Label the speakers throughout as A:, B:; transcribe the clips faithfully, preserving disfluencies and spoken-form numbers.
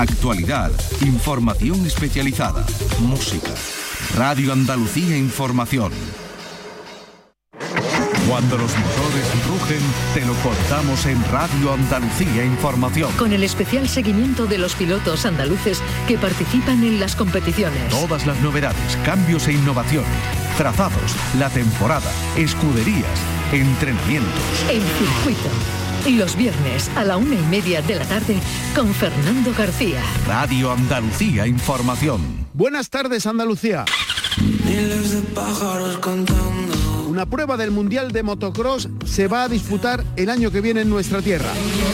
A: Actualidad, información especializada, música. Radio Andalucía Información. Cuando los motores rugen, te lo contamos en Radio Andalucía Información.
B: Con el especial seguimiento de los pilotos andaluces que participan en las competiciones.
A: Todas las novedades, cambios e innovaciones, trazados, la temporada, escuderías, entrenamientos.
B: El circuito. Los viernes a la una y media de la tarde con Fernando García.
A: Radio Andalucía Información.
C: Buenas tardes, Andalucía.
D: Miles de pájaros cantando.
C: Una prueba del Mundial de Motocross se va a disputar el año que viene en nuestra tierra.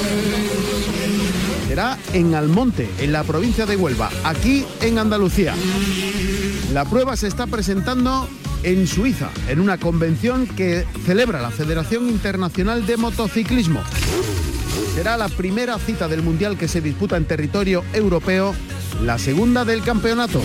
C: Será en Almonte, en la provincia de Huelva, aquí en Andalucía. La prueba se está presentando en Suiza, en una convención que celebra la Federación Internacional de Motociclismo. Será la primera cita del Mundial que se disputa en territorio europeo, la segunda del campeonato.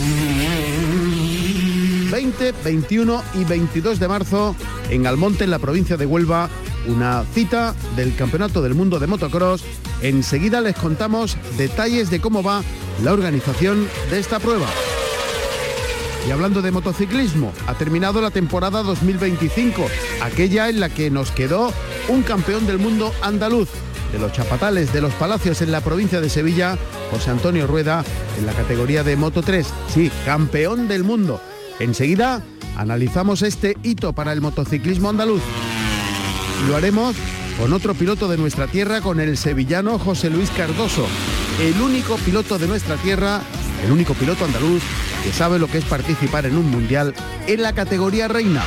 C: veinte, veintiuno y veintidós de marzo en Almonte, en la provincia de Huelva, una cita del Campeonato del Mundo de Motocross. Enseguida les contamos detalles de cómo va la organización de esta prueba. Y hablando de motociclismo, ha terminado la temporada dos mil veinticinco, aquella en la que nos quedó un campeón del mundo andaluz. De los Chapatales de los Palacios en la provincia de Sevilla, José Antonio Rueda, en la categoría de Moto tres. Sí, campeón del mundo. Enseguida analizamos este hito para el motociclismo andaluz. Lo haremos con otro piloto de nuestra tierra, con el sevillano José Luis Cardoso, el único piloto de nuestra tierra, el único piloto andaluz que sabe lo que es participar en un mundial en la categoría reina.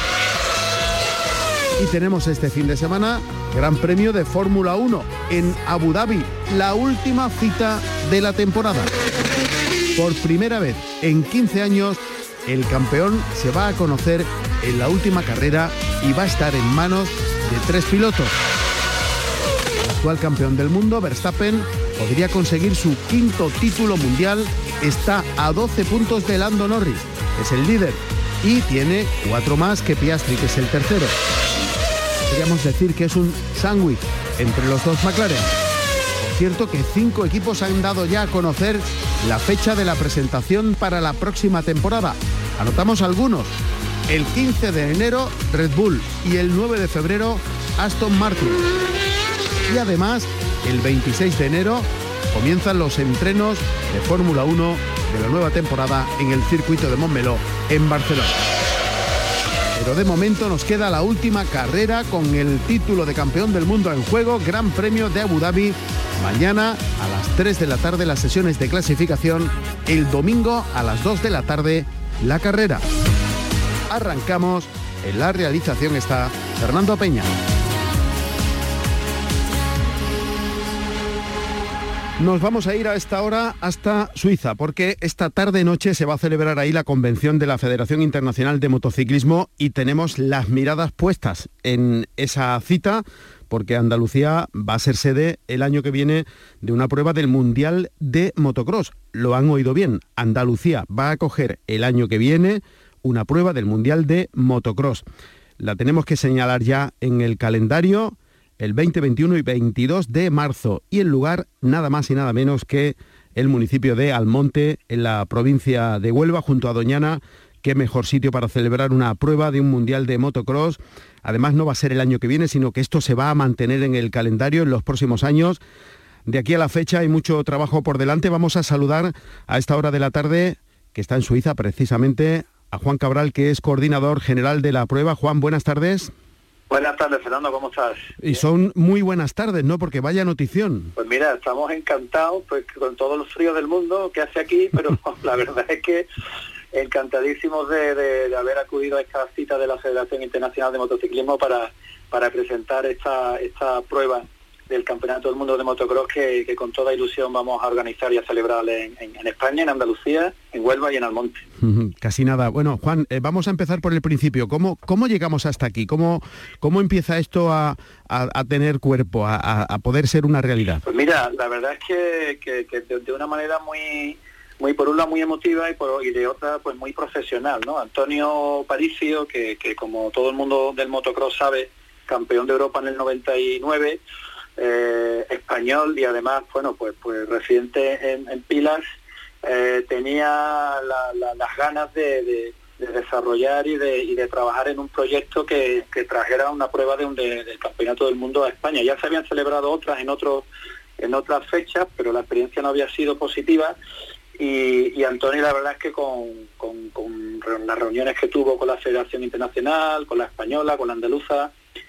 C: Y tenemos este fin de semana Gran Premio de Fórmula uno en Abu Dhabi, la última cita de la temporada. Por primera vez en quince años, el campeón se va a conocer en la última carrera y va a estar en manos de tres pilotos. El actual campeón del mundo, Verstappen, podría conseguir su quinto título mundial. Está a doce puntos de Lando Norris, es el líder, y tiene cuatro más que Piastri, que es el tercero. Podríamos decir que es un sándwich entre los dos McLaren. Por cierto que cinco equipos han dado ya a conocer la fecha de la presentación para la próxima temporada. Anotamos algunos. El quince de enero, Red Bull, y el nueve de febrero, Aston Martin. Y además, el veintiséis de enero, comienzan los entrenos de Fórmula uno de la nueva temporada en el circuito de Montmeló, en Barcelona. Pero de momento nos queda la última carrera con el título de campeón del mundo en juego, Gran Premio de Abu Dhabi. Mañana a las tres de la tarde las sesiones de clasificación, el domingo a las dos de la tarde la carrera. Arrancamos, en la realización está Fernando Peña. Nos vamos a ir a esta hora hasta Suiza, porque esta tarde-noche se va a celebrar ahí la convención de la Federación Internacional de Motociclismo y tenemos las miradas puestas en esa cita, porque Andalucía va a ser sede el año que viene de una prueba del Mundial de Motocross. Lo han oído bien, Andalucía va a acoger el año que viene una prueba del Mundial de Motocross. La tenemos que señalar ya en el calendario, el veinte, veintiuno y veintidós de marzo, y el lugar nada más y nada menos que el municipio de Almonte, en la provincia de Huelva, junto a Doñana. Qué mejor sitio para celebrar una prueba de un mundial de motocross. Además no va a ser el año que viene, sino que esto se va a mantener en el calendario en los próximos años. De aquí a la fecha hay mucho trabajo por delante. Vamos a saludar a esta hora de la tarde, que está en Suiza precisamente, a Juan Cabral, que es coordinador general de la prueba. Juan, buenas tardes.
E: Buenas tardes, Fernando, ¿cómo estás?
C: Y son muy buenas tardes, ¿no? Porque vaya notición.
E: Pues mira, estamos encantados pues con todos los fríos del mundo que hace aquí, pero la verdad es que encantadísimos de, de, de haber acudido a esta cita de la Federación Internacional de Motociclismo para, para presentar esta, esta prueba del Campeonato del Mundo de Motocross que, que con toda ilusión vamos a organizar y a celebrar en, en, en España, en Andalucía, en Huelva y en Almonte.
C: Casi nada. Bueno, Juan, eh, vamos a empezar por el principio. ¿Cómo, cómo llegamos hasta aquí? ¿Cómo, cómo empieza esto a, a, a tener cuerpo, a, a poder ser una realidad?
E: Pues mira, la verdad es que, que, que de, de una manera muy... muy por un lado muy emotiva y por y de otra pues muy profesional, ¿no? Antonio Paricio, que, que como todo el mundo del motocross sabe, campeón de Europa en el noventa y nueve, eh, español y además, bueno, pues, pues residente en, en Pilas, eh, tenía la, la, las ganas de, de, de desarrollar y de, y de trabajar en un proyecto que, que trajera una prueba de un de, del Campeonato del Mundo a España. Ya se habían celebrado otras en otros en otras fechas, pero la experiencia no había sido positiva. Y, y Antonio, la verdad es que con, con, con las reuniones que tuvo con la Federación Internacional, con la española, con la andaluza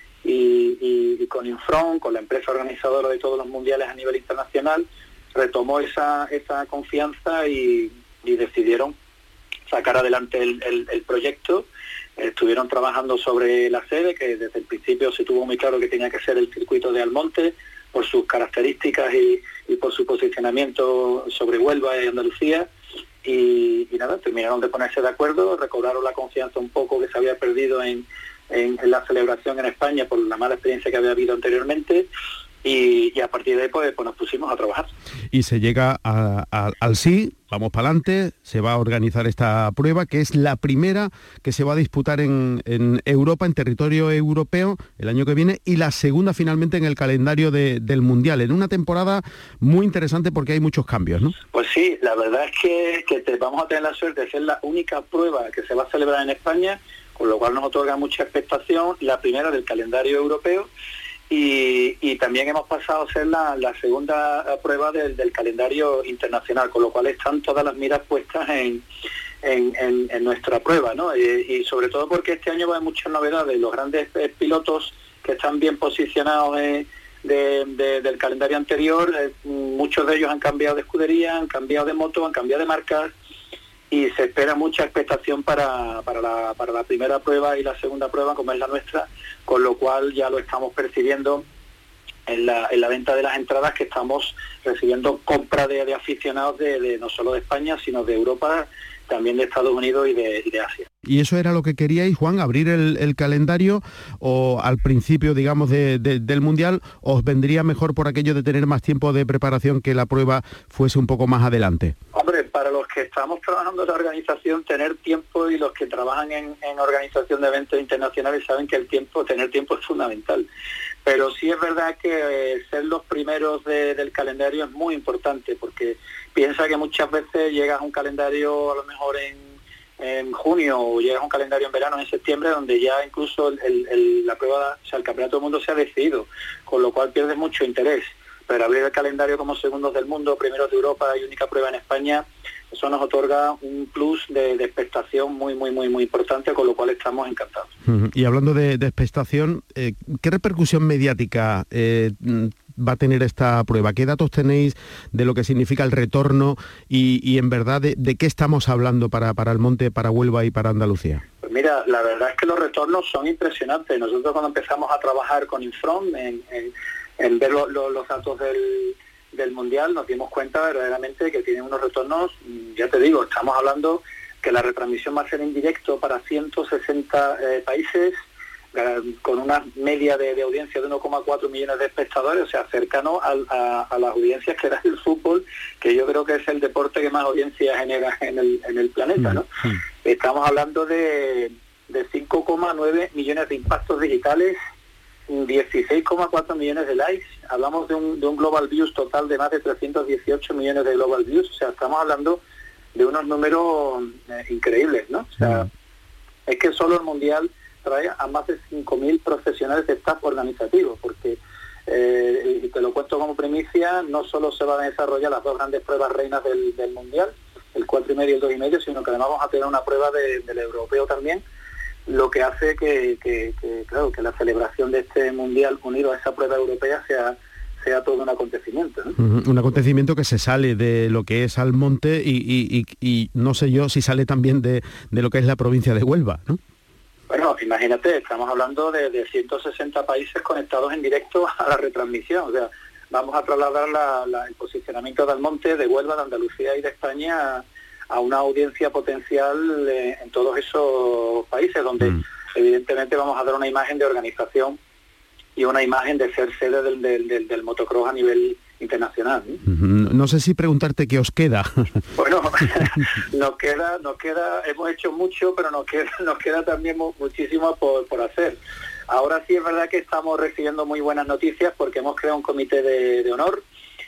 E: y, y, y con Infron, con la empresa organizadora de todos los mundiales a nivel internacional, retomó esa, esa confianza y, y decidieron sacar adelante el, el, el proyecto. Estuvieron trabajando sobre la sede, que desde el principio se tuvo muy claro que tenía que ser el circuito de Almonte, por sus características y, y por su posicionamiento sobre Huelva y Andalucía, y, y nada, terminaron de ponerse de acuerdo, recobraron la confianza un poco que se había perdido en, en, en la celebración en España por la mala experiencia que había habido anteriormente, y, y a partir de ahí pues, pues nos pusimos a trabajar.
C: Y se llega a, a, al sí, vamos para adelante, se va a organizar esta prueba, que es la primera que se va a disputar en, en Europa, en territorio europeo, el año que viene, y la segunda finalmente en el calendario de, del Mundial, en una temporada muy interesante porque hay muchos cambios, ¿no?
E: Pues sí, la verdad es que, que te, vamos a tener la suerte de ser la única prueba que se va a celebrar en España, con lo cual nos otorga mucha expectación, la primera del calendario europeo. Y, y también hemos pasado a ser la, la segunda prueba del, del calendario internacional, con lo cual están todas las miras puestas en, en, en, en nuestra prueba, ¿no? Y, y sobre todo porque este año va a haber muchas novedades. Los grandes eh, pilotos que están bien posicionados eh, de, de, del calendario anterior, eh, muchos de ellos han cambiado de escudería, han cambiado de moto, han cambiado de marcas, y se espera mucha expectación para, para, la, para la primera prueba y la segunda prueba, como es la nuestra, con lo cual ya lo estamos percibiendo en la, en la venta de las entradas, que estamos recibiendo compra de, de aficionados de, de no solo de España, sino de Europa, también de Estados Unidos y de, y de Asia.
C: ¿Y eso era lo que queríais, Juan, abrir el, el calendario, o al principio, digamos, de, de, del Mundial, os vendría mejor por aquello de tener más tiempo de preparación, que la prueba fuese un poco más adelante?
E: Hombre, para los que estamos trabajando en la organización, tener tiempo, y los que trabajan en, en organización de eventos internacionales saben que el tiempo, tener tiempo es fundamental. Pero sí es verdad que eh, ser los primeros de, del calendario es muy importante, porque piensa que muchas veces llegas a un calendario a lo mejor en, en junio, o llegas a un calendario en verano, en septiembre, donde ya incluso el, el, el, la prueba, o sea, el Campeonato del Mundo se ha decidido, con lo cual pierdes mucho interés. Pero abrir el calendario como segundos del mundo, primeros de Europa y única prueba en España, eso nos otorga un plus de, de expectación muy, muy, muy, muy importante, con lo cual estamos encantados.
C: Y hablando de, de expectación, eh, ¿qué repercusión mediática eh, va a tener esta prueba? ¿Qué datos tenéis de lo que significa el retorno y, y en verdad de, de qué estamos hablando para, para Almonte, para Huelva y para Andalucía?
E: Pues mira, la verdad es que los retornos son impresionantes. Nosotros cuando empezamos a trabajar con Infron, en, en, en ver lo, lo, los datos del, del Mundial, nos dimos cuenta verdaderamente que tienen unos retornos, ya te digo, estamos hablando que la retransmisión va a ser en directo para ciento sesenta eh, países, con una media de, de audiencia de uno coma cuatro millones de espectadores, o sea, cercano a, a, a las audiencias que da el fútbol, que yo creo que es el deporte que más audiencia genera en el, en el planeta, ¿no? Mm, mm. Estamos hablando de, de cinco coma nueve millones de impactos digitales, dieciséis coma cuatro millones de likes, hablamos de un, de un global views total de más de trescientos dieciocho millones de global views, o sea, estamos hablando de unos números eh, increíbles, ¿no? O sea, mm. es que solo el Mundial trae a más de cinco mil profesionales de staff organizativo, porque, eh, y te lo cuento como primicia, no solo se van a desarrollar las dos grandes pruebas reinas del, del Mundial, el cuatro y medio y el dos y medio, sino que además vamos a tener una prueba de, del europeo también, lo que hace que, que, que, claro, que la celebración de este Mundial unido a esa prueba europea sea sea todo un acontecimiento, ¿no?
C: Uh-huh. Un acontecimiento que se sale de lo que es Almonte y, y, y, y no sé yo si sale también de, de lo que es la provincia de Huelva, ¿no?
E: Bueno, imagínate, estamos hablando de, de ciento sesenta países conectados en directo a la retransmisión, o sea, vamos a trasladar la, la, el posicionamiento de Almonte, de Huelva, de Andalucía y de España a, a una audiencia potencial eh, en todos esos países, donde mm. evidentemente vamos a dar una imagen de organización y una imagen de ser sede del, del, del, del motocross a nivel internacional, ¿no?
C: No sé si preguntarte qué os queda.
E: Bueno, nos queda, nos queda, hemos hecho mucho, pero nos queda, nos queda también muchísimo por, por hacer. Ahora sí es verdad que estamos recibiendo muy buenas noticias porque hemos creado un comité de, de honor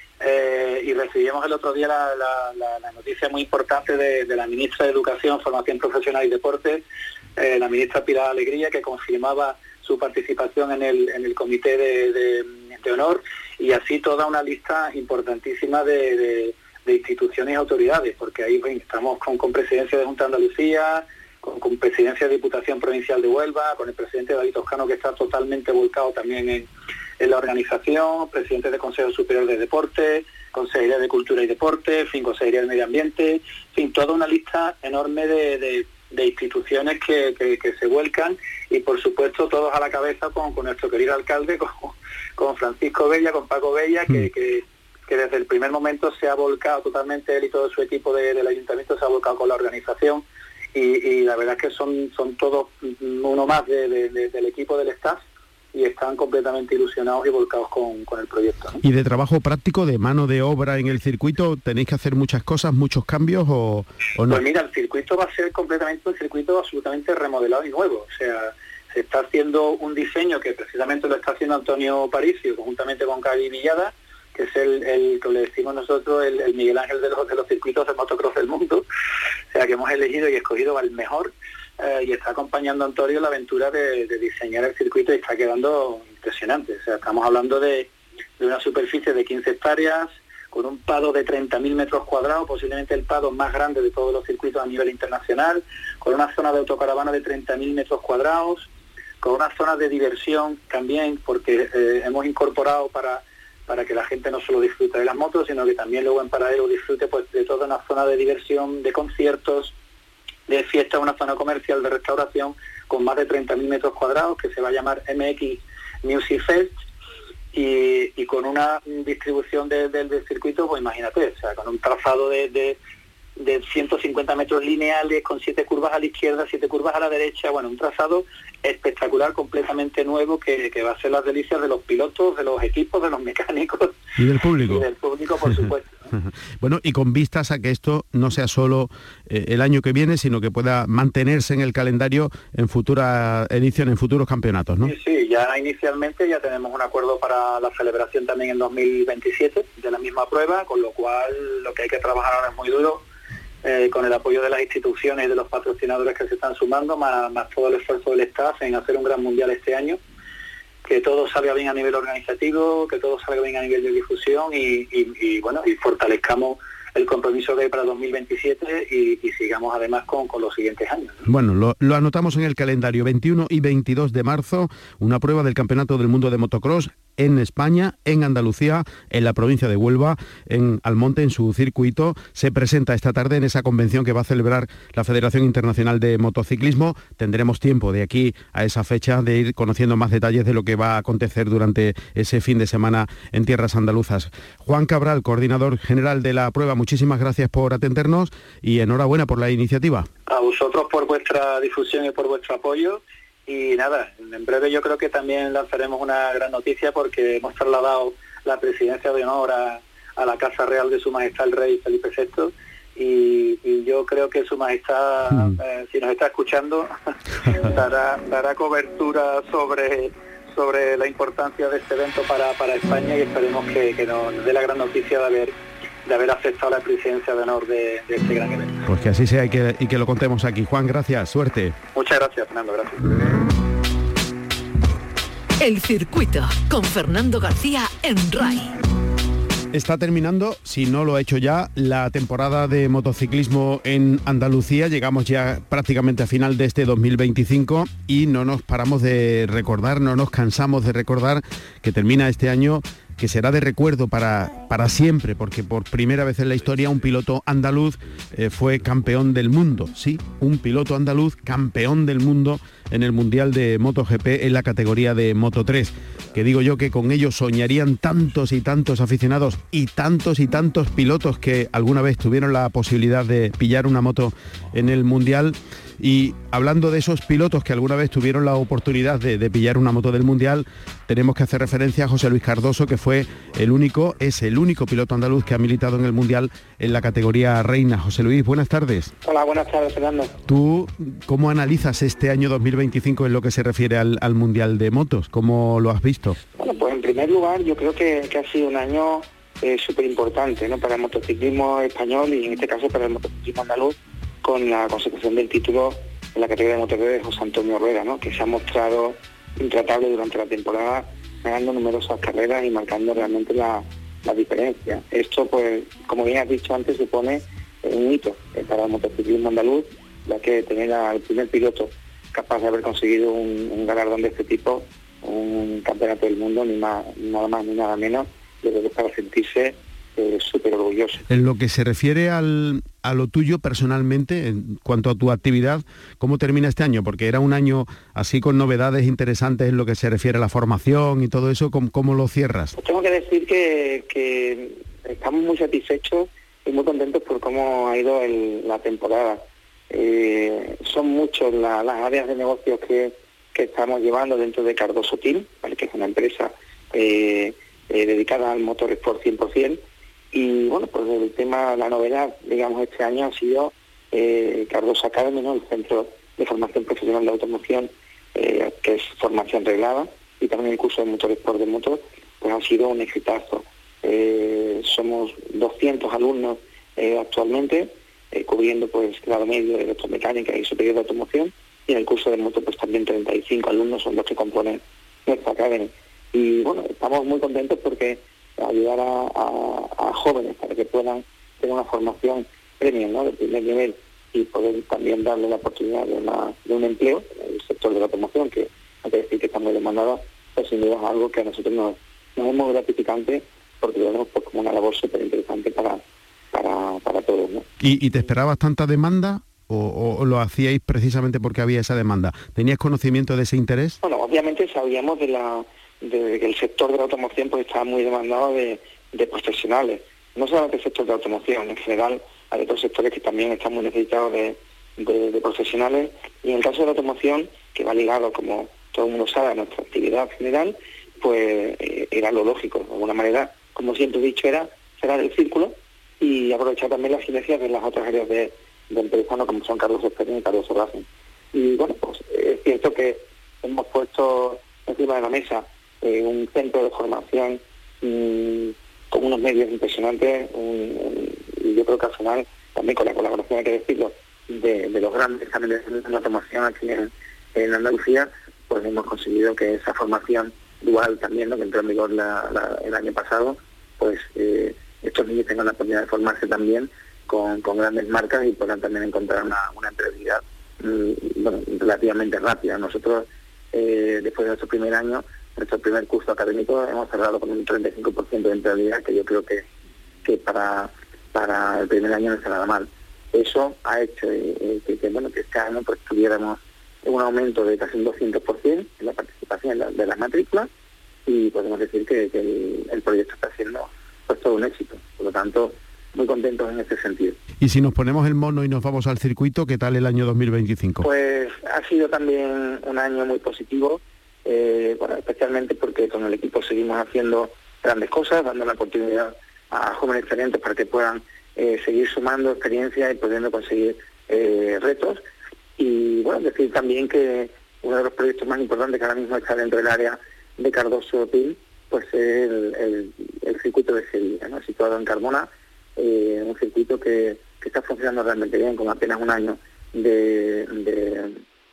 E: eh, y recibimos el otro día la, la, la, la noticia muy importante de, de la ministra de Educación, Formación Profesional y Deportes, eh, la ministra Pilar Alegría, que confirmaba su participación en el, en el comité de, de, de honor, y así toda una lista importantísima de, de, de instituciones y autoridades, porque ahí bueno, estamos con, con presidencia de Junta de Andalucía, Con, con presidencia de Diputación Provincial de Huelva, con el presidente David Toscano, que está totalmente volcado también en, en la organización, presidente del Consejo Superior de Deporte, Consejería de Cultura y Deporte, en fin, Consejería del Medio Ambiente, en fin, toda una lista enorme de, de, de instituciones que, que, que se vuelcan, y por supuesto todos a la cabeza con, con nuestro querido alcalde, con, con Francisco Bella, con Paco Bella, que, mm. que, que desde el primer momento se ha volcado totalmente, él y todo su equipo de, del ayuntamiento se ha volcado con la organización. Y, y la verdad es que son son todos uno más de, de, de, del equipo del staff, y están completamente ilusionados y volcados con, con el proyecto, ¿no?
C: ¿Y de trabajo práctico, de mano de obra en el circuito, tenéis que hacer muchas cosas, muchos cambios o, o no?
E: Pues mira, el circuito va a ser completamente un circuito absolutamente remodelado y nuevo. O sea, se está haciendo un diseño que precisamente lo está haciendo Antonio Paricio, conjuntamente con Cali Villada, que es el, el que le decimos nosotros el, el Miguel Ángel de los, de los circuitos de motocross del mundo. O sea, que hemos elegido y escogido al mejor, eh, y está acompañando a Antonio la aventura de, de diseñar el circuito, y está quedando impresionante. O sea, estamos hablando de, de una superficie de quince hectáreas, con un pado de treinta mil metros cuadrados, posiblemente el pado más grande de todos los circuitos a nivel internacional, con una zona de autocaravana de treinta mil metros cuadrados, con una zona de diversión también, porque eh, hemos incorporado para... para que la gente no solo disfrute de las motos, sino que también luego en paralelo disfrute pues de toda una zona de diversión, de conciertos, de fiestas, una zona comercial, de restauración, con más de treinta mil metros cuadrados, que se va a llamar M X Music Fest, y, y con una distribución de, de, del circuito, pues imagínate, o sea, con un trazado de, de, de ciento cincuenta metros lineales, con siete curvas a la izquierda, siete curvas a la derecha, bueno, un trazado espectacular, completamente nuevo, que, que va a ser las delicias de los pilotos, de los equipos, de los mecánicos
C: y del público.
E: Y del público, por supuesto.
C: Bueno, y con vistas a que esto no sea solo eh, el año que viene, sino que pueda mantenerse en el calendario en futura edición, en futuros campeonatos, ¿no?
E: Sí, sí, ya inicialmente ya tenemos un acuerdo para la celebración también en dos mil veintisiete de la misma prueba, con lo cual lo que hay que trabajar ahora es muy duro, Eh, con el apoyo de las instituciones y de los patrocinadores que se están sumando, más, más todo el esfuerzo del staff en hacer un gran mundial este año, que todo salga bien a nivel organizativo, que todo salga bien a nivel de difusión, y, y, y bueno, y fortalezcamos el compromiso que hay para dos mil veintisiete y, y sigamos además con, con los siguientes años, ¿no?
C: Bueno, lo, lo anotamos en el calendario, veintiuno y veintidós de marzo, una prueba del Campeonato del Mundo de Motocross en España, en Andalucía, en la provincia de Huelva, en Almonte, en su circuito. Se presenta esta tarde en esa convención que va a celebrar la Federación Internacional de Motociclismo. Tendremos tiempo de aquí a esa fecha de ir conociendo más detalles de lo que va a acontecer durante ese fin de semana en tierras andaluzas. Juan Cabral, coordinador general de la prueba, muchísimas gracias por atendernos y enhorabuena por la iniciativa.
E: A vosotros por vuestra difusión y por vuestro apoyo. Y nada, en breve yo creo que también lanzaremos una gran noticia, porque hemos trasladado la presidencia de honor a, a la Casa Real de Su Majestad el Rey Felipe sexto, y, y yo creo que Su Majestad, mm. eh, si nos está escuchando, dará, dará cobertura sobre, sobre la importancia de este evento para, para España, y esperemos que, que nos dé la gran noticia de haber de haber aceptado la presidencia de honor de, de este gran evento.
C: Pues que así sea y que, y que lo contemos aquí. Juan, gracias, suerte.
E: Muchas gracias, Fernando, gracias.
B: El circuito con Fernando García en RAI.
C: Está terminando, si no lo ha hecho ya, la temporada de motociclismo en Andalucía. Llegamos ya prácticamente a final de este dos mil veinticinco y no nos paramos de recordar, no nos cansamos de recordar que termina este año, que será de recuerdo para, para siempre, porque por primera vez en la historia un piloto andaluz eh, fue campeón del mundo. Sí, un piloto andaluz campeón del mundo en el Mundial de MotoGP en la categoría de Moto tres, que digo yo que con ello soñarían tantos y tantos aficionados y tantos y tantos pilotos que alguna vez tuvieron la posibilidad de pillar una moto en el Mundial. Y hablando de esos pilotos que alguna vez tuvieron la oportunidad de, de pillar una moto del Mundial, tenemos que hacer referencia a José Luis Cardoso, que fue el único, es el único piloto andaluz que ha militado en el Mundial en la categoría reina. José Luis, buenas tardes.
F: Hola, buenas tardes, Fernando.
C: ¿Tú cómo analizas este año dos mil veinticinco en lo que se refiere al, al Mundial de Motos? ¿Cómo lo has visto?
F: Bueno, pues en primer lugar yo creo que, que ha sido un año eh, súper importante, ¿no?, para el motociclismo español y en este caso para el motociclismo andaluz, con la consecución del título en la categoría de motor de José Antonio Rueda, ¿no?, que se ha mostrado intratable durante la temporada, ganando numerosas carreras y marcando realmente la, la diferencia. Esto, pues, como bien has dicho antes, supone un hito para el motociclismo andaluz, ya que tener al primer piloto capaz de haber conseguido un, un galardón de este tipo, un campeonato del mundo, ni más, nada más ni nada menos, yo creo que es para sentirse eh, súper orgulloso.
C: En lo que se refiere al, a lo tuyo personalmente, en cuanto a tu actividad, ¿cómo termina este año? Porque era un año así con novedades interesantes en lo que se refiere a la formación y todo eso, ¿cómo, cómo lo cierras?
F: Pues tengo que decir que, que estamos muy satisfechos y muy contentos por cómo ha ido el, la temporada. Eh, son muchas la, las áreas de negocios que, que estamos llevando dentro de Cardoso Team, ¿vale?, que es una empresa eh, eh, dedicada al motorsport cien por ciento. Y bueno, pues el tema, la novedad, digamos, este año ha sido eh, Cardoso Academy, ¿no?, el Centro de Formación Profesional de Automoción, eh, que es formación reglada, y también el curso de motorsport de motor, pues ha sido un exitazo. Eh, somos doscientos alumnos eh, actualmente, eh, cubriendo pues grado medio de electromecánica y superior de automoción, y en el curso de moto pues también treinta y cinco alumnos son los que componen nuestra academia. Y bueno, estamos muy contentos porque ayudar a, a, a jóvenes para que puedan tener una formación premium, ¿no?, de primer nivel, y poder también darle la oportunidad de, una, de un empleo en el sector de la automoción, que hay que decir que está muy demandado, pues sin duda es algo que a nosotros nos, nos es muy gratificante, porque lo vemos pues, como una labor súper interesante para, para, para todos, ¿no?
C: ¿Y, ¿Y te esperabas tanta demanda o, o lo hacíais precisamente porque había esa demanda? ¿Tenías conocimiento de ese interés?
F: Bueno, obviamente sabíamos de la de que el sector de la automoción pues estaba muy demandado de, de profesionales, no solamente el sector de la automoción, en general hay otros sectores que también están muy necesitados de, de, de profesionales, y en el caso de la automoción, que va ligado, como todo el mundo sabe, a nuestra actividad general, pues eh, era lo lógico, de alguna manera, como siempre he dicho, era cerrar el círculo y aprovechar también las sinergias de las otras áreas de, de empresa, ¿no?, como son Cardoso Experien y Cardoso Racing. Y bueno, pues es cierto que hemos puesto encima de la mesa eh, un centro de formación mmm, con unos medios impresionantes, un, un, y yo creo que al final, también con la colaboración, hay que decirlo, de, de los grandes canales de la automoción aquí en, en Andalucía, pues hemos conseguido que esa formación dual también, ¿no?, que entró en vigor la, la, el año pasado, pues eh, estos niños tengan la oportunidad de formarse también con, con grandes marcas y puedan también encontrar una, una empleabilidad mmm, bueno, relativamente rápida. Nosotros, eh, después de nuestro primer año, nuestro primer curso académico, hemos cerrado con un treinta y cinco por ciento de empleabilidad, que yo creo que, que para, para el primer año no está nada mal. Eso ha hecho eh, que, que, bueno, que este año pues tuviéramos un aumento de casi un doscientos por ciento en la participación de, la, de las matrículas, y podemos decir que, que el, el proyecto está siendo pues todo un éxito. Por lo tanto, muy contentos en ese sentido.
C: Y si nos ponemos el mono y nos vamos al circuito, ¿qué tal el año dos mil veinticinco?
F: Pues ha sido también un año muy positivo, eh, bueno, especialmente porque con el equipo seguimos haciendo grandes cosas, dando la oportunidad a jóvenes talentos para que puedan eh, seguir sumando experiencia y pudiendo conseguir eh, retos. Y bueno, decir también que uno de los proyectos más importantes que ahora mismo está dentro del área de Cardoso Team, pues es el, el, el circuito de Sevilla, ¿no?, situado en Carmona, eh, un circuito que, que está funcionando realmente bien, con apenas un año de, de,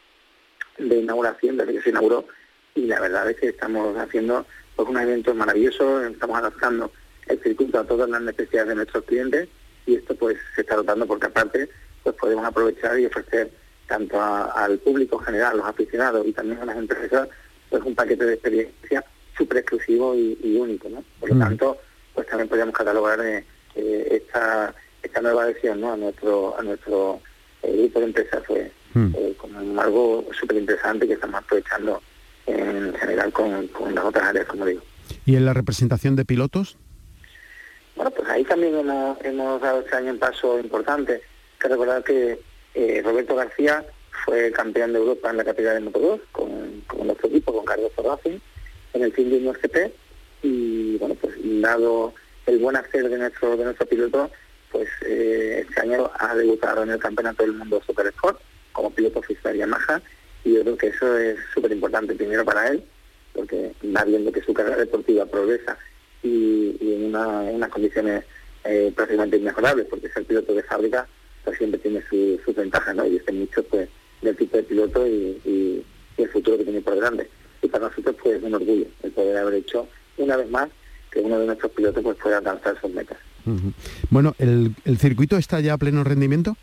F: de inauguración, desde que se inauguró, y la verdad es que estamos haciendo pues un evento maravilloso, estamos adaptando el circuito a todas las necesidades de nuestros clientes, y esto pues se está dotando porque aparte pues podemos aprovechar y ofrecer tanto a, al público general, a los aficionados y también a las empresas, pues un paquete de experiencia súper exclusivo y, y único, ¿no? Por lo mm. tanto, pues también podríamos catalogar eh, eh, esta esta nueva adhesión, ¿no?, a nuestro a nuestro eh, grupo de empresas, pues mm. eh, como algo súper interesante que estamos aprovechando en general con, con las otras áreas, como digo.
C: ¿Y en la representación de pilotos?
F: Bueno, pues ahí también hemos, hemos dado este año un paso importante. Hay que recordar que eh, Roberto García fue campeón de Europa en la categoría de Moto dos con, con nuestro equipo, con Cardoso Racing, en el Team Junior G P, y bueno, pues dado el buen hacer de nuestro de nuestro piloto, pues eh, este año ha debutado en el Campeonato del Mundo Super Sport como piloto oficial de Yamaha, y yo creo que eso es súper importante, primero para él, porque va viendo que su carrera deportiva progresa y, y en, una, en unas condiciones eh, prácticamente inmejorables, porque ser piloto de fábrica pues siempre tiene su, sus ventajas, ¿no? Y este mucho pues del tipo de piloto y, y, y el futuro que tiene por delante. Y para nosotros pues es un orgullo el poder haber hecho una vez más que uno de nuestros pilotos pues pueda alcanzar sus metas.
C: Uh-huh. Bueno, ¿el, ¿el circuito está ya a pleno rendimiento?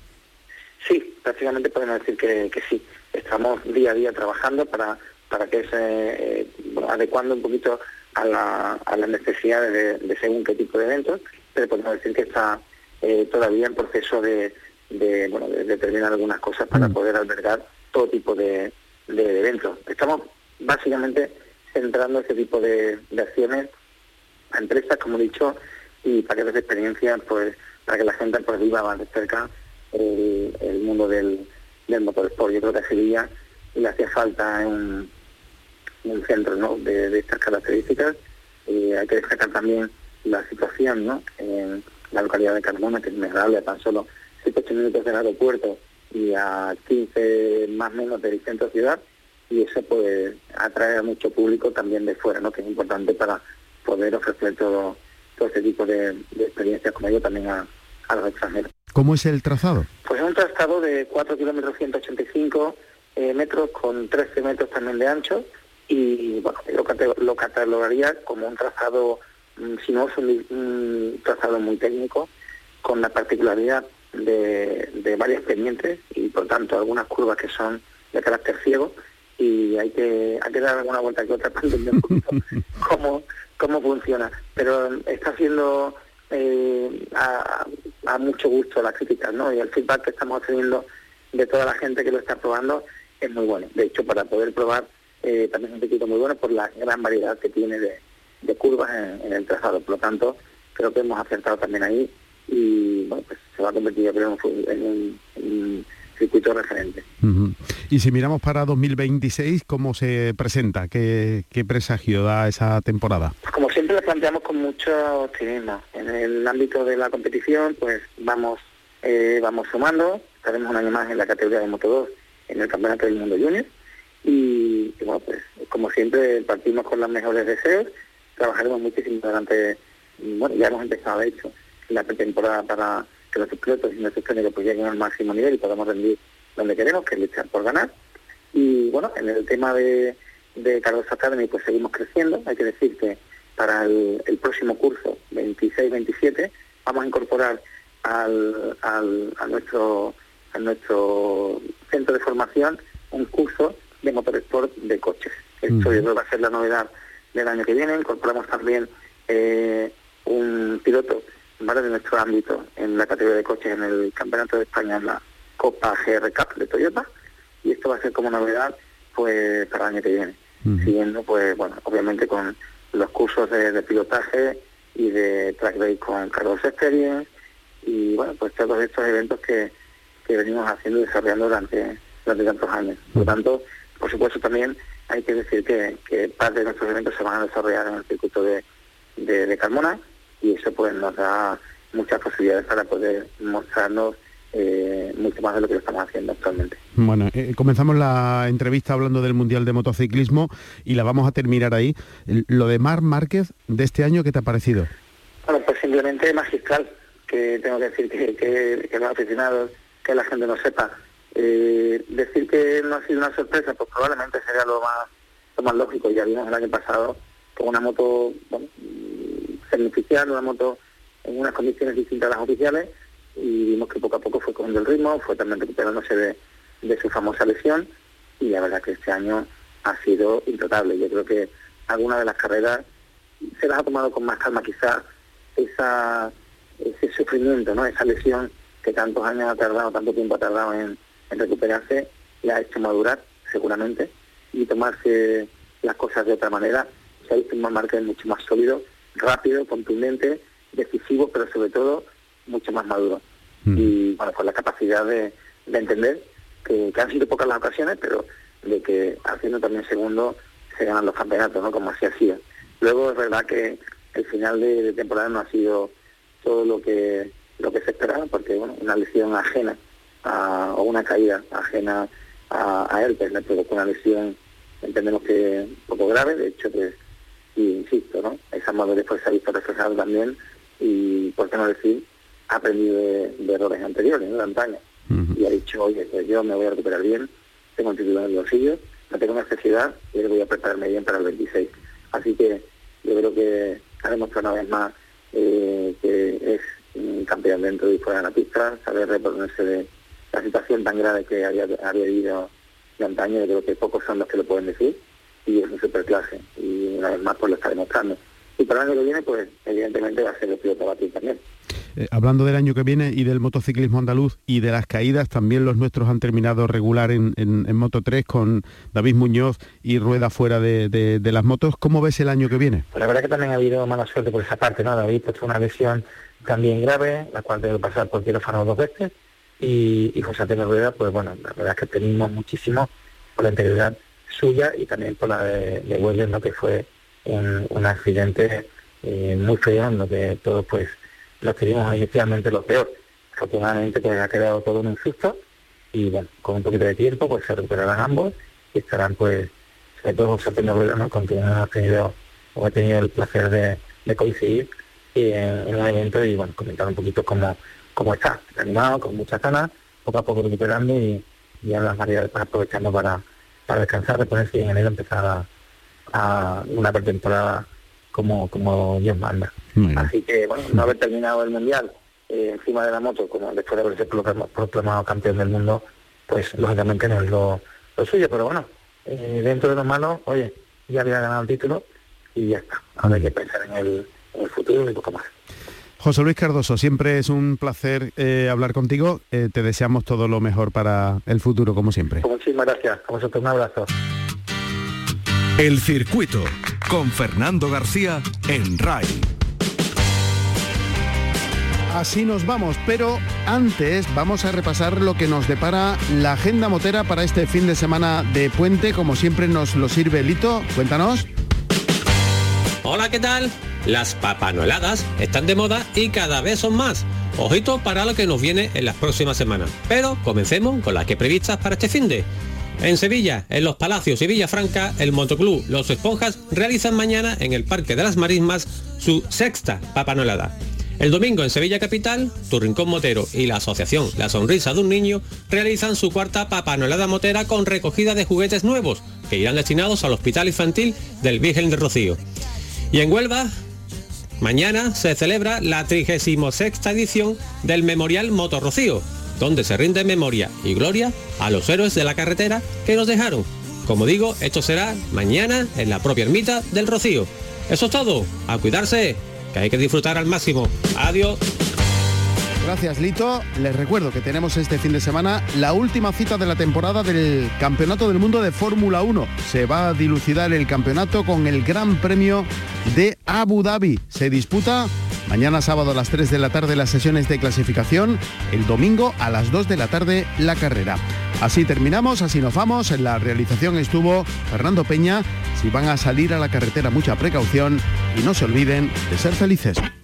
F: Sí, prácticamente podemos decir que, que sí. Estamos día a día trabajando para, para que se eh, bueno, adecuando un poquito a, la, a las necesidades de, de según qué tipo de eventos, pero podemos decir que está eh, todavía en proceso de, de, bueno, de determinar algunas cosas para uh-huh. poder albergar todo tipo de, de eventos. Estamos básicamente centrando ese tipo de, de acciones a empresas, como he dicho, y paquetes de experiencia, pues para que la gente pues viva más de cerca el, el mundo del, del motorsport. Yo creo que a Sevilla le hacía falta un, un centro, ¿no?, de, de estas características. Eh, hay que destacar también la situación, ¿no?, en la localidad de Carmona, que es mejorable a tan solo siete ocho minutos del aeropuerto y a quince más o menos del centro ciudad, y eso pues atrae a mucho público también de fuera, ¿no?, que es importante para poder ofrecer todo, todo ese tipo de, de experiencias como yo también a, a los extranjeros.
C: ¿Cómo es el trazado?
F: Pues es un trazado de cuatro kilómetros ciento ochenta y cinco eh, metros con trece metros también de ancho, y bueno, lo, cate- lo catalogaría como un trazado, mm, si no es un, un trazado muy técnico, con la particularidad de, de varias pendientes y por tanto algunas curvas que son de carácter ciego, y hay que hay que dar alguna vuelta que otra para entender un poquito cómo, cómo funciona. Pero está haciendo eh, a, a mucho gusto las críticas, ¿no? Y el feedback que estamos teniendo de toda la gente que lo está probando es muy bueno. De hecho, para poder probar eh, también es un circuito muy bueno por la gran variedad que tiene de, de curvas en, en el trazado. Por lo tanto, creo que hemos acertado también ahí y bueno, pues se va a convertir en un, en un, en un circuito referente.
C: Uh-huh. Y si miramos para dos mil veintiséis, ¿cómo se presenta? ¿Qué, qué presagio da esa temporada?
F: Pues como siempre lo planteamos con mucho optimismo. En el ámbito de la competición, pues vamos eh, vamos sumando. Estaremos un año más en la categoría de Moto dos en el Campeonato del Mundo Junior. Y, y bueno, pues como siempre partimos con los mejores deseos. Trabajaremos muchísimo durante, bueno, ya hemos empezado de hecho, la pretemporada para que nuestros pilotos y nuestros técnicos pues lleguen al máximo nivel y podamos rendir donde queremos, que es luchar por ganar. Y bueno, en el tema de, de Carlos Academy pues seguimos creciendo. Hay que decir que para el, el próximo curso, veintiséis veintisiete, vamos a incorporar al, al, a nuestro a nuestro centro de formación un curso de motorsport de coches. Esto yo creo que va a ser la novedad del año que viene. Incorporamos también eh, un piloto, ¿vale?, de nuestro ámbito en la categoría de coches en el Campeonato de España, en la Copa G R Cup de Toyota, y esto va a ser como novedad pues para el año que viene, uh-huh. siguiendo pues bueno, obviamente con los cursos de, de pilotaje y de track day con Carlos Experience y bueno, pues todos estos eventos que, que venimos haciendo y desarrollando durante, durante tantos años. Por lo tanto, por supuesto también hay que decir que, que parte de nuestros eventos se van a desarrollar en el circuito de, de, de Carmona, y eso pues nos da muchas posibilidades para poder mostrarnos eh, mucho más de lo que lo estamos haciendo actualmente.
C: Bueno, eh, comenzamos la entrevista hablando del Mundial de Motociclismo y la vamos a terminar ahí. Lo de Marc Márquez de este año, ¿qué te ha parecido?
F: Bueno, pues simplemente magistral, que tengo que decir que, que, que los aficionados, que la gente no sepa. Eh, decir que no ha sido una sorpresa, pues probablemente sería lo más, lo más lógico. Ya vimos el año pasado con una moto, bueno, semi-oficial, una moto en unas condiciones distintas a las oficiales, y vimos que poco a poco fue cogiendo el ritmo, fue también recuperándose de, de su famosa lesión, y la verdad que este año ha sido intratable. Yo creo que algunas de las carreras se las ha tomado con más calma, quizás esa ese sufrimiento, ¿no?, esa lesión que tantos años ha tardado, tanto tiempo ha tardado en, en recuperarse, le ha hecho madurar seguramente y tomarse las cosas de otra manera. Se ha visto un Marc Márquez mucho más sólido, rápido, contundente, decisivo, pero sobre todo mucho más maduro. Mm. Y bueno, con la capacidad de, de entender que, que han sido pocas las ocasiones, pero de que haciendo también segundo se ganan los campeonatos, ¿no?, como así hacía. Luego es verdad que el final de, de temporada no ha sido todo lo que lo que se esperaba, porque bueno, una lesión ajena a, o una caída ajena a, a él, pues le provocó una lesión, entendemos que un poco grave, de hecho, pues, y insisto, ¿no? Esa madurez pues se ha visto reflejada también, y por qué no decir, ha aprendido de, de errores anteriores, ¿no? De antaño, uh-huh. Y ha dicho, oye, pues yo me voy a recuperar bien, tengo un título en el bolsillo, no tengo necesidad y voy a prepararme bien para el veintiséis. Así que yo creo que ha demostrado una vez más eh, que es un campeón dentro y fuera de la pista, saber reponerse de la situación tan grave que había, había vivido de antaño. Yo creo que pocos son los que lo pueden decir, y es un superclase, y una vez más pues lo está demostrando. Y para el año que viene, pues evidentemente va a ser el piloto a batir también.
C: Eh, hablando del año que viene y del motociclismo andaluz y de las caídas, también los nuestros han terminado regular en, en, en Moto tres con David Muñoz y Rueda fuera de, de, de las motos. ¿Cómo ves el año que viene?
F: Pues la verdad que también ha habido mala suerte por esa parte, ¿no? David pues una lesión también grave, la cual debe pasar por quirófano dos veces, y, y José Antonio Rueda, pues bueno, la verdad es que tenemos muchísimo por la integridad suya y también por la de, de Weller, ¿no? Que fue un, un accidente eh, muy feo, en lo que todos pues lo queríamos efectivamente lo peor. Afortunadamente pues ha quedado todo en un susto, y bueno, con un poquito de tiempo pues se recuperarán ambos y estarán pues, sobre todo José Antonio Rueda, ¿no? Con quien ha tenido o he tenido el placer de, de coincidir y en, en el evento, y bueno, comentar un poquito cómo, cómo está, animado, con muchas ganas, poco a poco recuperando, y, y a las variedades pues, aprovechando para, para descansar, reponerse y en enero empezar a, a una pretemporada como, como Dios manda. Mm. Así que bueno, no haber terminado el mundial eh, encima de la moto, como después de haberse proclamado, proclamado campeón del mundo, pues lógicamente no es lo, lo suyo, pero bueno, eh, dentro de lo malo, oye, ya había ganado el título y ya está. Ahora hay que pensar en el, en el futuro y poco más.
C: José Luis Cardoso, siempre es un placer eh, hablar contigo. Eh, te deseamos todo lo mejor para el futuro, como siempre.
F: Muchísimas gracias. A vosotros un abrazo.
A: El Circuito, con Fernando García en R A I.
C: Así nos vamos, pero antes vamos a repasar lo que nos depara la agenda motera para este fin de semana de puente. Como siempre nos lo sirve Lito. Cuéntanos.
G: Hola, ¿qué tal? Las papanoeladas están de moda y cada vez son más. Ojito para lo que nos viene en las próximas semanas. Pero comencemos con las que previstas para este finde. En Sevilla, en Los Palacios y Villafranca, el motoclub Los Esponjas realizan mañana en el Parque de las Marismas su sexta papanoelada. El domingo en Sevilla Capital, Tu Rincón Motero y la asociación La Sonrisa de un Niño realizan su cuarta papanoelada motera con recogida de juguetes nuevos que irán destinados al Hospital Infantil del Virgen del Rocío. Y en Huelva, mañana se celebra la trigésima sexta edición del Memorial Moto Rocío, donde se rinde memoria y gloria a los héroes de la carretera que nos dejaron. Como digo, esto será mañana en la propia ermita del Rocío. Eso es todo, a cuidarse, que hay que disfrutar al máximo. Adiós.
C: Gracias, Lito. Les recuerdo que tenemos este fin de semana la última cita de la temporada del Campeonato del Mundo de Fórmula uno. Se va a dilucidar el campeonato con el Gran Premio de Abu Dhabi. Se disputa mañana sábado a las tres de la tarde las sesiones de clasificación, el domingo a las dos de la tarde la carrera. Así terminamos, así nos vamos. En la realización estuvo Fernando Peña. Si van a salir a la carretera, mucha precaución y no se olviden de ser felices.